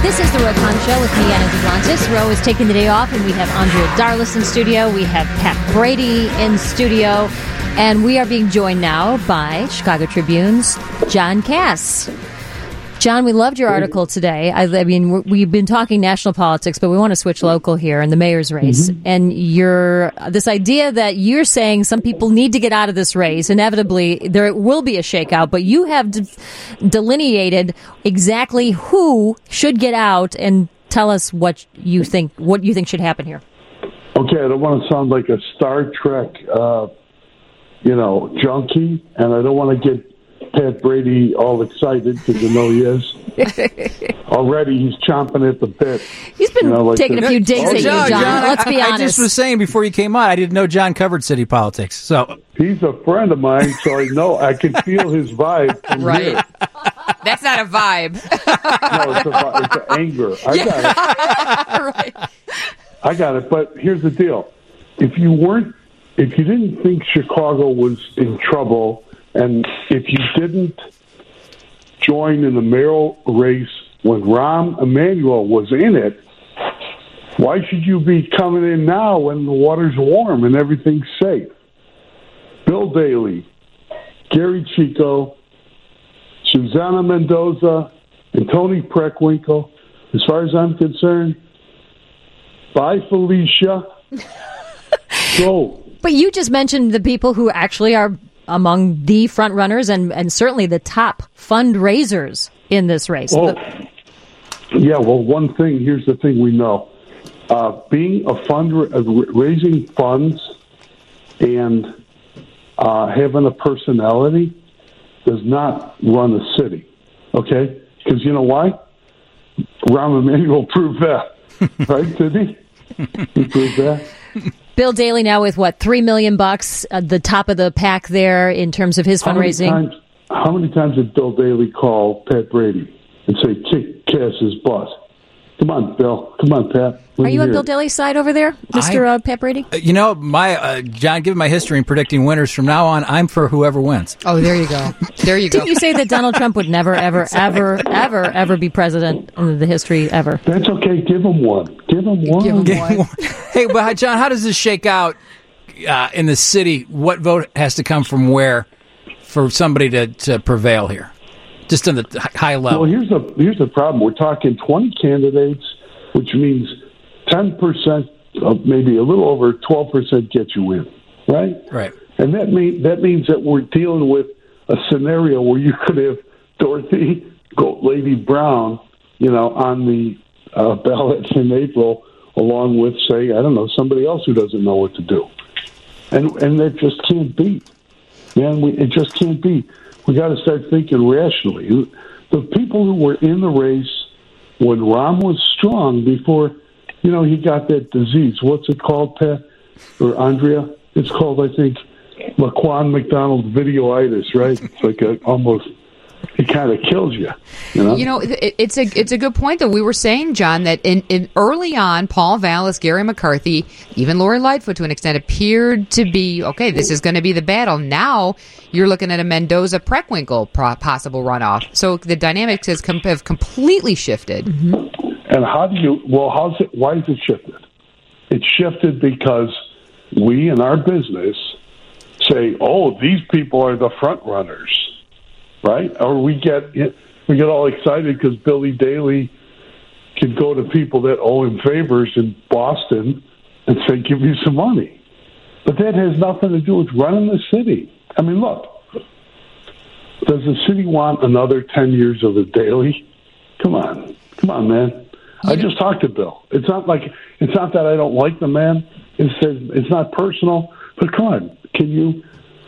This is the Roe Conn Show with me, Anna Duplantis. Roe is taking the day off, and we have Andrea Darlus in studio. We have Pat Brady in studio. And we are being joined now by Chicago Tribune's John Kass. John, we loved your article today. I mean, we've been talking national politics, but we want to switch local here in the mayor's race. Mm-hmm. And this idea that you're saying some people need to get out of this race, inevitably there will be a shakeout, but you have delineated exactly who should get out, and tell us what you think should happen here. Okay, I don't want to sound like a Star Trek, junkie, and I don't want to get Pat Brady all excited, because I know he is. Already he's chomping at the bit. He's been taking a few digs at you, John. Let's be honest. I just was saying before you came on, I didn't know John covered city politics. So he's a friend of mine, so I know I can feel his vibe from here. That's not a vibe. No, it's an anger. I got it. Right. I got it. But here's the deal: if you didn't think Chicago was in trouble, and if you didn't join in the mayoral race when Rahm Emanuel was in it, why should you be coming in now when the water's warm and everything's safe? Bill Daley, Gary Chico, Susana Mendoza, and Tony Preckwinkle. As far as I'm concerned, bye, Felicia. Go. But you just mentioned the people who actually are among the front runners and certainly the top fundraisers in this race. Well, here's the thing we know. Being raising funds and having a personality does not run a city, okay? Because you know why? Rahm Emanuel proved that, right, did he? He proved that. Bill Daley now with, $3 million, the top of the pack there in terms of his fundraising. How many times did Bill Daley call Pat Brady and say, kick Kass's butt? Come on, Bill. Come on, Pat. Are you on Bill Daley's side over there, Mr. Pat Brady? John, given my history in predicting winners, from now on, I'm for whoever wins. Oh, there you go. There you go. Didn't you say that Donald Trump would never, ever, ever, ever, ever be president in the history ever? That's okay. Give him one. Give him one. Hey, but John, how does this shake out in the city? What vote has to come from where for somebody to prevail here? Just on the high level. Well, here's the problem. We're talking 20 candidates, which means 10%, maybe a little over 12% get you in, right? Right. And that means that we're dealing with a scenario where you could have Dorothy Goat Lady Brown, on the ballot in April, along with, say, I don't know, somebody else who doesn't know what to do, and that just can't be. Man, it just can't be. We got to start thinking rationally. The people who were in the race when Rahm was strong before, he got that disease. What's it called, Pat or Andrea? It's called, I think, Laquan McDonald videoitis, right? It's like it kind of kills you. It's a good point, though. We were saying, John, that in early on, Paul Vallis, Gary McCarthy, even Lori Lightfoot to an extent appeared to be, okay, this is going to be the battle. Now you're looking at a Mendoza-Preckwinkle possible runoff. So the dynamics have completely shifted. Mm-hmm. And why is it shifted? It's shifted because we in our business say, oh, these people are the front runners. Right? Or we get all excited because Billy Daley can go to people that owe him favors in Boston and say, give me some money. But that has nothing to do with running the city. I mean, look, does the city want another 10 years of the Daley? Come on, man. I just talked to Bill. It's not that I don't like the man. It's not personal. But come on, can you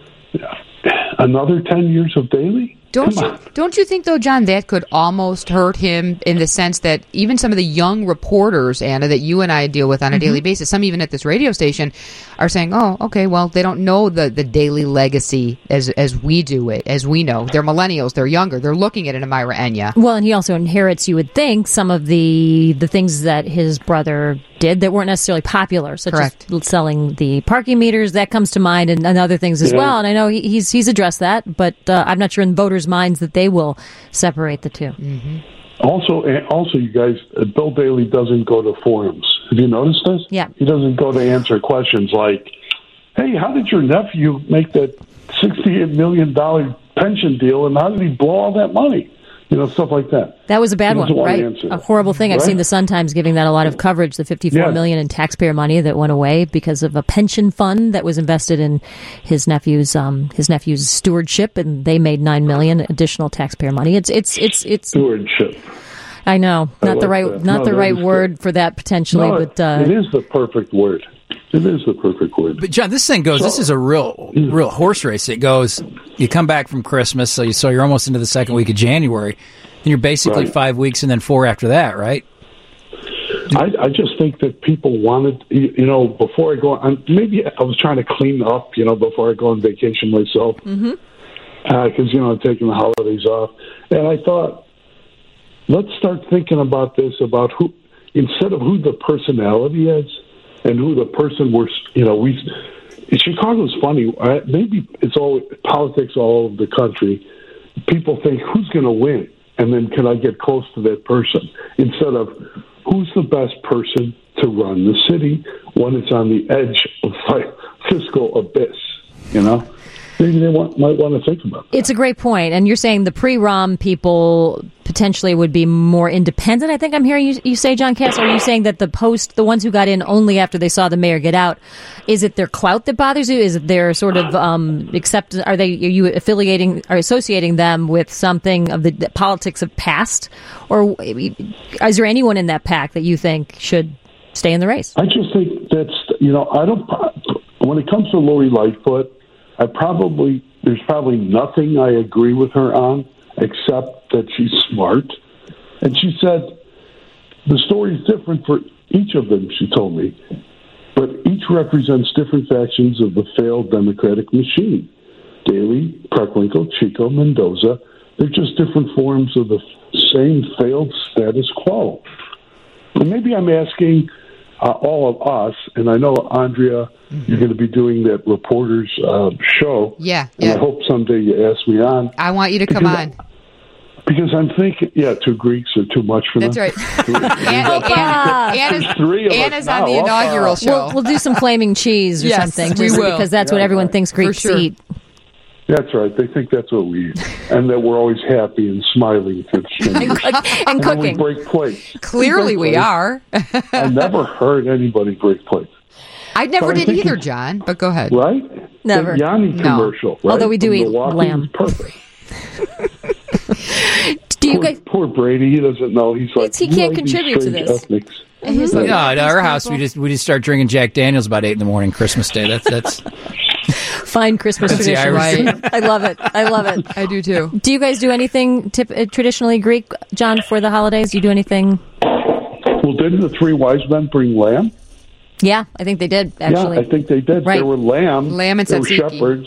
another 10 years of Daley? Don't you think, though, John, that could almost hurt him in the sense that even some of the young reporters, Anna, that you and I deal with on a daily basis, some even at this radio station, are saying, oh, okay, well, they don't know the Daley legacy as we do it, as we know. They're millennials. They're younger. They're looking at an Amira Enya. Well, and he also inherits, you would think, some of the things that his brother did that weren't necessarily popular, such as selling the parking meters. That comes to mind, and other things as well. And I know he's addressed that, but I'm not sure in voters' minds that they will separate the two. Mm-hmm. Also, you guys, Bill Daley doesn't go to forums. Have you noticed this? Yeah. He doesn't go to answer questions like, hey, how did your nephew make that $68 million pension deal, and how did he blow all that money? Stuff like that. That was a bad one, right? A horrible thing. I've Right? seen the Sun-Times giving that a lot of coverage, the $54 million in taxpayer money that went away because of a pension fund that was invested in his nephew's stewardship, and they made $9 million additional taxpayer money. It's Stewardship. I know, not the right that. word for that potentially, No, but it is the perfect word. It is the perfect word. But John, this thing goes. This is a real horse race. It goes. You come back from Christmas, so you're almost into the second week of January, and you're basically Right. 5 weeks, and then 4 after that, right? I just think that people wanted, before I go on, maybe I was trying to clean up, before I go on vacation myself. Because, I'm taking the holidays off. And I thought, let's start thinking about this, about who, instead of who the personality is and who the person Chicago's funny. Maybe it's all politics all over the country. People think, who's going to win? And then can I get close to that person? Instead of, who's the best person to run the city when it's on the edge of fiscal abyss, Maybe they might want to think about that. it's a great point. And you're saying the pre-Rom people potentially would be more independent, I think I'm hearing you say, John Cass. Or are you saying that the ones who got in only after they saw the mayor get out, is it their clout that bothers you? Is it their sort of acceptance? Are you affiliating or associating them with something of the politics of past? Or is there anyone in that pack that you think should stay in the race? I just think that's, when it comes to Lori Lightfoot, there's probably nothing I agree with her on, except that she's smart. And she said, the story is different for each of them, she told me, but each represents different factions of the failed Democratic machine. Daley, Preckwinkle, Chico, Mendoza, they're just different forms of the same failed status quo. And maybe I'm asking all of us, and I know, Andrea, you're going to be doing that reporter's show. Yeah. And I hope someday you ask me on. I want you to come on. Because I'm thinking, two Greeks are too much for That's them. right. Anna's on the inaugural show. We'll do some flaming cheese or Yes, something, we will. because that's what everyone thinks Greeks sure. eat. That's right. They think that's what we eat. And that we're always happy and smiling for strangers. And And then we cooking. break plates. Clearly we are. I never heard anybody break plates. I never So I'm did thinking- either, John, but go ahead. Right? Never. The Yanni No. commercial, right? Although we do From eat Milwaukee lamb. is perfect. Do you guys? Poor Brady, he doesn't know. He's like, He can't contribute to strange this. ethnics. He's No, like, at our house we just start drinking Jack Daniels about 8 a.m. Christmas Day. That's Fine Christmas That's the tradition. Irish. I love it. I love it. I do too. Do you guys do anything traditionally Greek, John, for the holidays? Do you do anything? Well, didn't the three wise men bring lamb? Yeah, I think they did, actually. Yeah, I think they did. Right. There were lamb. Lamb and there were tzatziki. shepherds.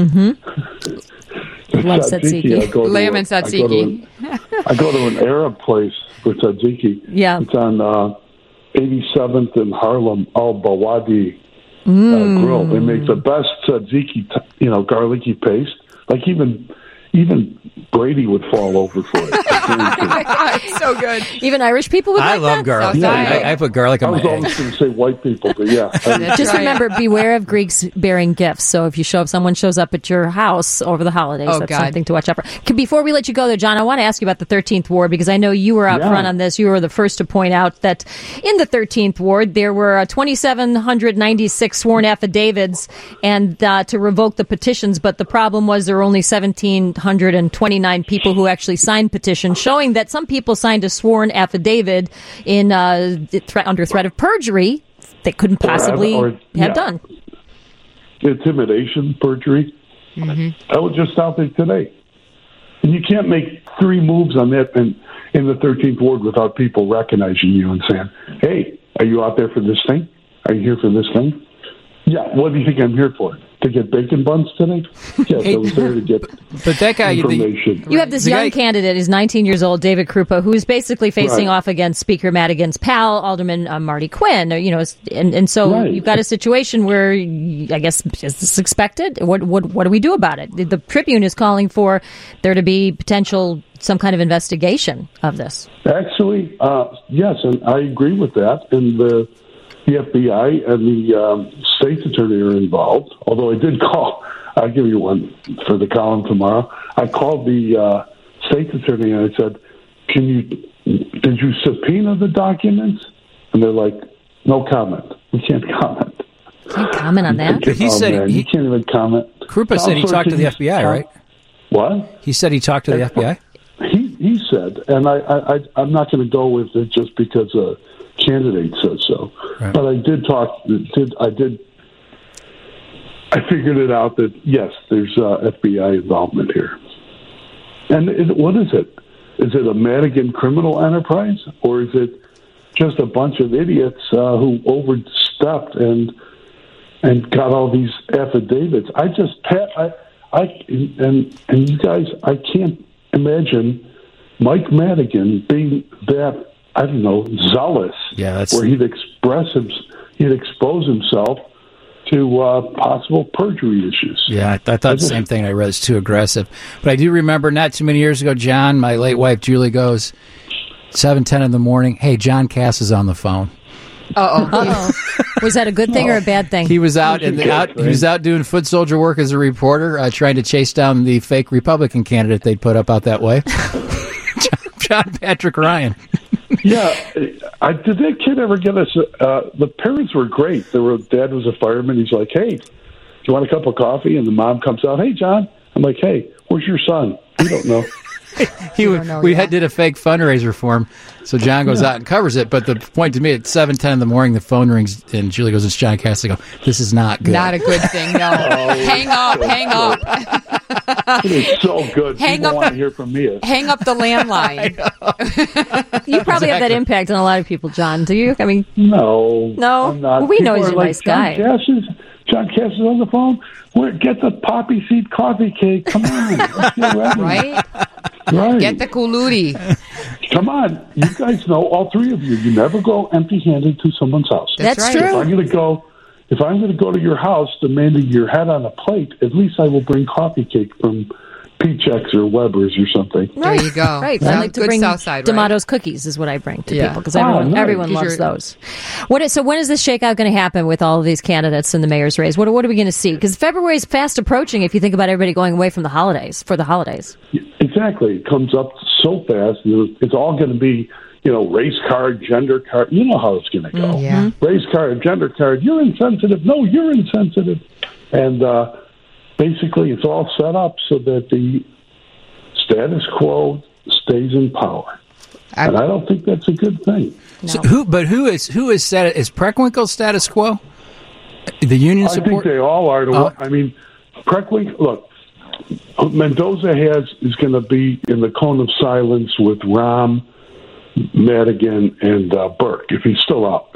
Love tzatziki. I go to Lamb and tzatziki. I go to an Arab place for tzatziki. Yeah. It's on 87th in Harlem, Al Bawadi Grill. They make the best tzatziki, garlicky paste. Like even Brady would fall over for it. It's so good. Even Irish people would I like love that? garlic. Yeah. I put garlic I on my was always eggs. going to say white people, but yeah. Just right. remember, beware of Greeks bearing gifts. So if someone shows up at your house over the holidays, Oh, that's God. something to watch out for. Before we let you go, though, John, I want to ask you about the 13th Ward, because I know you were out Yeah. front on this. You were the first to point out that in the 13th Ward, there were 2,796 sworn affidavits and to revoke the petitions. But the problem was there were only 1,729 people who actually signed petitions, showing that some people signed a sworn affidavit in under threat of perjury they couldn't possibly have done. Intimidation, perjury. I was just out there today. And you can't make three moves on that in the 13th Ward without people recognizing you and saying, hey, are you out there for this thing? Are you here for this thing? Yeah, what do you think I'm here for? to get bacon buns today? Yes, I was there to get But that guy, information. You have this The young guy- candidate, he's 19 years old, David Krupa, who is basically facing Right. off against Speaker Madigan's pal, Alderman Marty Quinn. You know, and so Right. you've got a situation where, I guess, is this expected? What do we do about it? The Tribune is calling for there to be potential some kind of investigation of this. Actually, yes, and I agree with that. And the FBI and the state's attorney are involved. Although I did call, I'll give you one for the column tomorrow. I called the state's attorney and I said, did you subpoena the documents? And they're like, no comment. We can't comment. Can't comment on that. But he said man, you can't even comment. Krupa said he talked to the FBI, right? What? He said he talked to the FBI? He said, and I'm not going to go with it just because a candidate says so. Right. But I did talk. I figured it out that yes, there's FBI involvement here. And what is it? Is it a Madigan criminal enterprise, or is it just a bunch of idiots who overstepped and got all these affidavits? And you guys, I can't imagine Mike Madigan being that, I don't know, zealous. Yeah, that's where he'd expose himself to possible perjury issues. Yeah, I thought the same thing. I read it's too aggressive. But I do remember not too many years ago, John, my late wife Julie goes, 7:10 in the morning, hey, John Cass is on the phone. Uh-oh. Was that a good thing or a bad thing? He was out he was out doing foot soldier work as a reporter, trying to chase down the fake Republican candidate they'd put up out that way. John Patrick Ryan. Yeah, did that kid ever get us? The parents were great. Dad was a fireman. He's like, "Hey, do you want a cup of coffee?" And the mom comes out, "Hey, John." I'm like, "Hey, where's your son?" We don't know. We did a fake fundraiser for him, so John goes out and covers it. But the point to me, at 7:10 in the morning, the phone rings, and Julie goes, "It's John Cass." I go, "This is not good. Not a good thing. No. Hang up. It's so good. Hang People up want the- to hear from me. Hang up the landline. You probably have that impact on a lot of people, John. Do you? I mean, No, No? I'm not. Well, we know People he's are a nice guy. John Cass is on the phone. Get the poppy seed coffee cake. Come on, let's get ready. Right? Right. Get the kuludi. Come on, you guys know, all three of you. You never go empty-handed to someone's house. that's right. true. If I'm going to go to your house demanding your head on a plate, at least I will bring coffee cake from P-Chex or Weber's or something. There you go. Right. Sounds I like to good bring Southside, right? D'Amato's cookies is what I bring to Yeah. people because Oh, nice. everyone 'Cause loves you're- those. So when is this shakeout going to happen with all of these candidates in the mayor's race? What are we going to see? Because February is fast approaching if you think about everybody going away from the holidays, for the holidays. Exactly. It comes up so fast. It's all going to be, race card, gender card. You know how it's going to go. Yeah. Race card, gender card. You're insensitive. No, you're insensitive. And basically, it's all set up so that the status quo stays in power. And I don't think that's a good thing. So who is Preckwinkle status quo? The union I think support? they all are. I mean, Preckwinkle, look, Mendoza is going to be in the cone of silence with Rahm, Madigan, and Burke, if he's still out.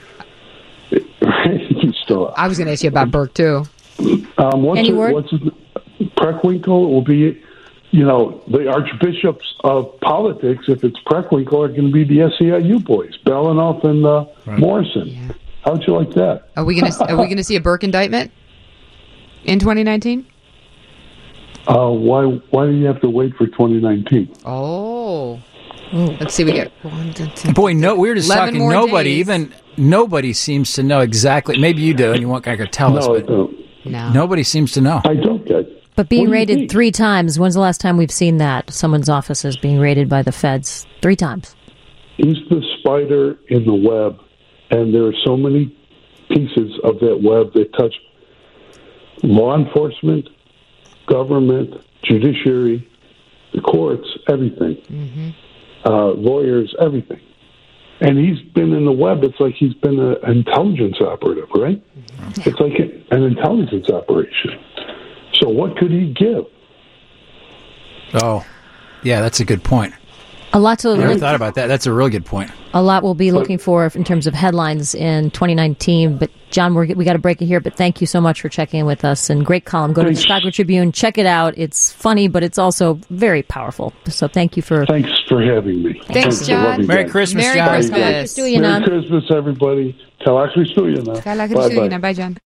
He's still out. I was going to ask you about Burke, too. Any word? Preckwinkle will be, the archbishops of politics, if it's Preckwinkle, are going to be the SEIU boys, Belanoff and Morrison. Yeah. How'd you like that? Are we going to see a Burke indictment in 2019? Why do you have to wait for 2019? Oh. Let's see. We get 1, 2, 3. Boy, no, we were just 11 talking. more Nobody, days. nobody seems to know exactly. Maybe you do, and you won't kind of tell us, No, I but don't. No. nobody seems to know. I don't get. But being What do you raided think? 3 times, when's the last time we've seen that? Someone's office is being raided by the feds 3 times. He's the spider in the web, and there are so many pieces of that web that touch law enforcement, government, judiciary, the courts, everything, lawyers, everything. And he's been in the web. It's like he's been an intelligence operative, right? It's like an intelligence operation. So what could he give? Oh, yeah, that's a good point. A lot to I never thought about that. That's a real good point. A lot we'll be looking for in terms of headlines in 2019. But, John, we got to break it here. But thank you so much for checking in with us. And great column. Go to the Chicago Tribune. Check it out. It's funny, but it's also very powerful. So thank you for... Thanks for having me. Thanks, John. Merry Christmas, Merry John. Christmas. Merry Christmas, everybody. Kalak Kristuya na. Bye, John.